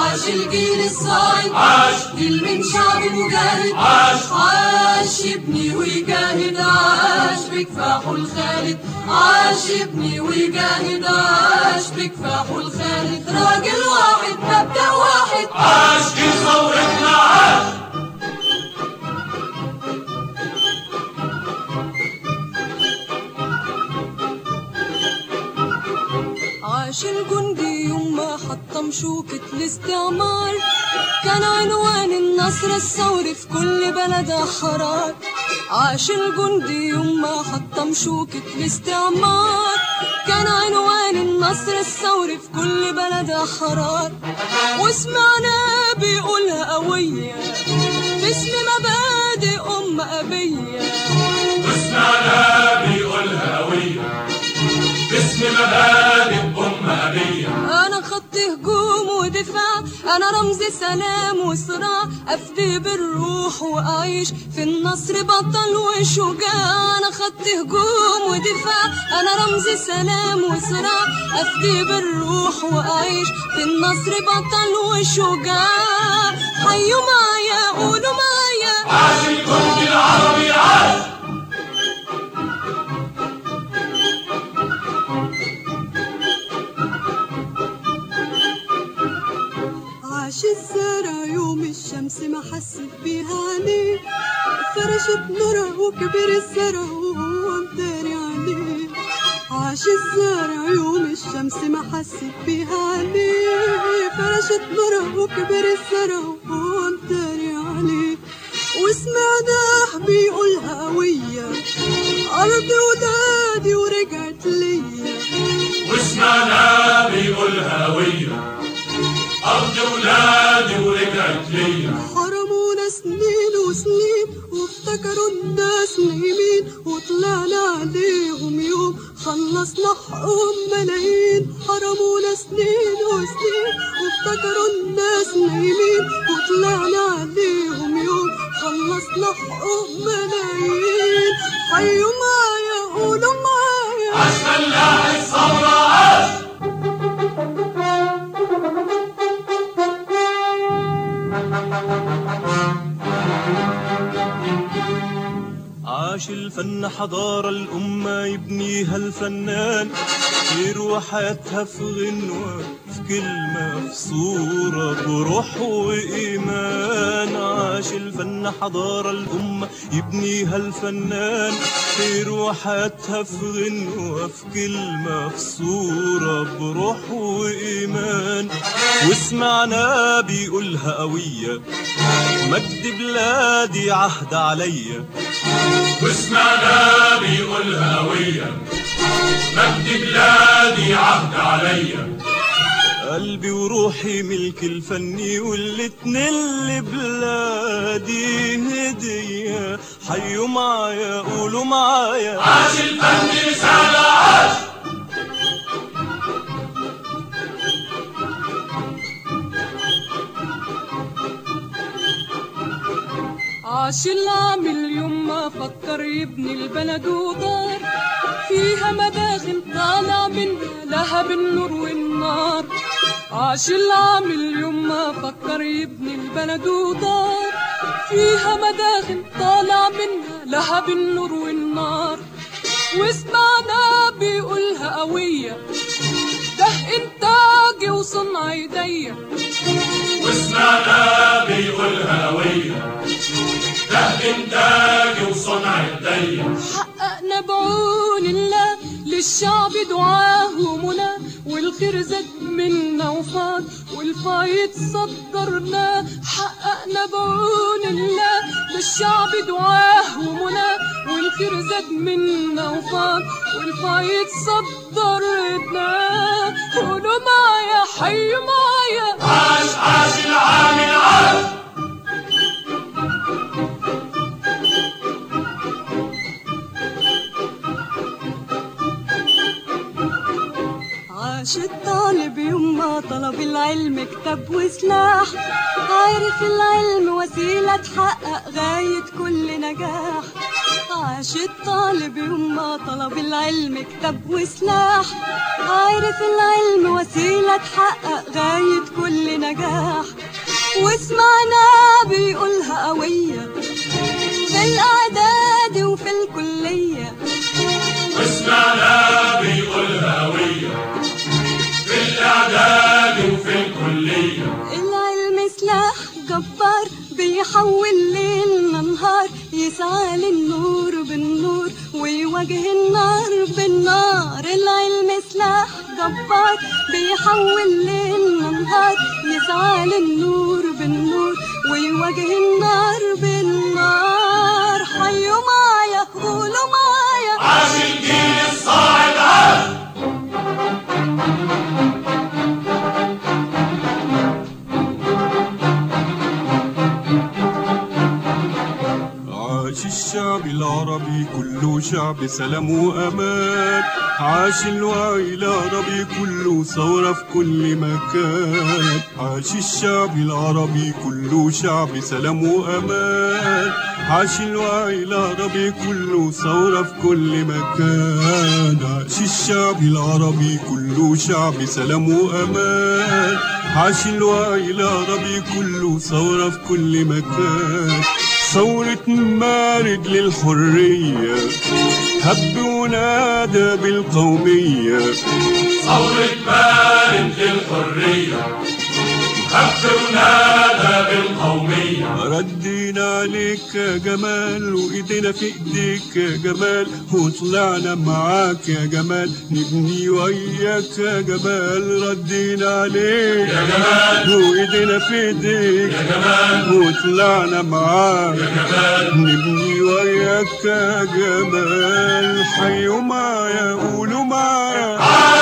عاش الجيل الصاعد، عاش جيل من شعب مجاهد، عاش يبني ويجاهد، عاش بكفاحه الخالد، عاش يبني ويجاهد، عاش بكفاحه الخالد. راجل واحد مبدأ واحد، عاش جيل ثورتنا، عاش عاش الجندي يوم ما حطم شوكة الاستعمار، كان عنوان النصر الثوري في كل بلد حرار. عاش الجندي يوم ما حطم شوكة الاستعمار، كان عنوان النصر الثوري في كل بلد حرار. وسمعنا بيقولها قوية باسم مبادئ أبية، وسمعنا بيقولها قوية باسم مبادئ أبية. أنا خط هجوم ودفاع، أنا رمز سلام وصراع، أفدي بالروح وأعيش في النصر بطل وشجاع. أنا خط هجوم ودفاع، أنا رمز سلام وصراع، أفدي بالروح وأعيش في النصر بطل وشجاع. حيوا معايا قولوا معايا، عاش الجندي العربي، عاش عاش الزرع يوم الشمس ما حست بيها عليه، فرشت نورها وكبر الزرع وهو مداري عليه. عاش الزرع يوم الشمس ما حست بيها عليه، فرشت نورها وكبر الزرع وهو مداري عليه. وسمعناه بيقولها قوية، أرض ولادي ورجعت ليا. وسمعنا بيقولها قوية، أرض ولادي ورجعت ليا. حرمونا سنين وسنين وافتكروا الناس نايمين، وطلعنا عليهم يوم خلصنا حقوق ملايين. حرمونا سنين وسنين وافتكروا الناس نايمين، وطلعنا عليهم يوم خلصنا حقوق ملايين. حيوا معايا قولوا معايا، عاش فلاح الثورة، عاش عاش الفن حضارة الأمة يبنيها الفنان، يروى حياتها في غنوة، في كلمة، في صورة، بروح وإيمان. عاش الفن حضارة الأمة يبنيها الفنان، يروى حياتها في غنوة، في كلمة، في صورة، بروح وإيمان. وسمعنا بيقولها قوية، مجد بلادي عهد عليا. وسمعنا بيقولها قوية، مجد بلادي عهد عليا. قلبي وروحي ملك الفني، والاتنين لبلادي هدية. حيوا معايا قولوا معايا، عاش الفن رسالة، عاش عاش العامل يوم ما فكر يبني البلد ودار، فيها مداخل طالع منها لهب النور والنار. عاش العامل يوم ما فكر يبني البلد ودار، فيها مداخل طالع منها لهب النور والنار. وسمعنا بيقولها قوية، ده إنتاجي وصنع إيديا. وسمعنا بيقولها قوية، ده إنتاجي وصنع إيديا. حققنا بعون الله للشعب دعاه ومنى، والخير زاد منا وفاض والفايض صدرناه. حققنا بعون الله للشعب دعاه ومنى، والخير زاد منا وفاض والفايض صدرناه. قولوا معايا حيوا معايا، عاش عاش العامل، عاش عاش الطالب يوم ما طلب العلم كتاب وسلاح، عارف العلم وسيلة تحقق غاية كل نجاح. عاش الطالب يوم ما طلب العلم كتاب وسلاح، عارف العلم وسيلة تحقق غاية كل نجاح، وسمعنا بيقولها قوية في الإعداد وفي الكلية، وسمعنا بيقولها قوية في الإعداد وفي الكلية. العلم سلاح جبار بيحول ليلنا نهار، يسعى للنور بالنور ويواجه النار بالنار. العلم سلاح جبار بيحول ليلنا نهار، يسعى للنور بالنور ويواجه النار بالنار. حيوا معايا قولوا معايا عاش الجيل الصاعد عاش. عاش الشعب العربي كله شعب سلام وأمان، عاش الوعي العربي كله ثورة في كل مكان. عاش الشعب العربي كله شعب سلام وأمان، عاش الوعي العربي كله ثورة في كل مكان. عاش الشعب العربي كله شعب سلام وأمان، عاش الوعي العربي كله ثورة في كل مكان. ثورة مارد للحرية هب ونادى بالقومية، ثورة مارد للحرية هب ونادى بالقومية. ردينا عليك يا جمال وايدينا في ايديك يا جمال، وطلعنا معاك يا جمال نبني وياك يا جمال. ردينا عليك يا جمال وايدينا في ايديك يا جمال، وطلعنا معاك يا جمال نبني وياك يا جمال. حيوا معايا قولوا معايا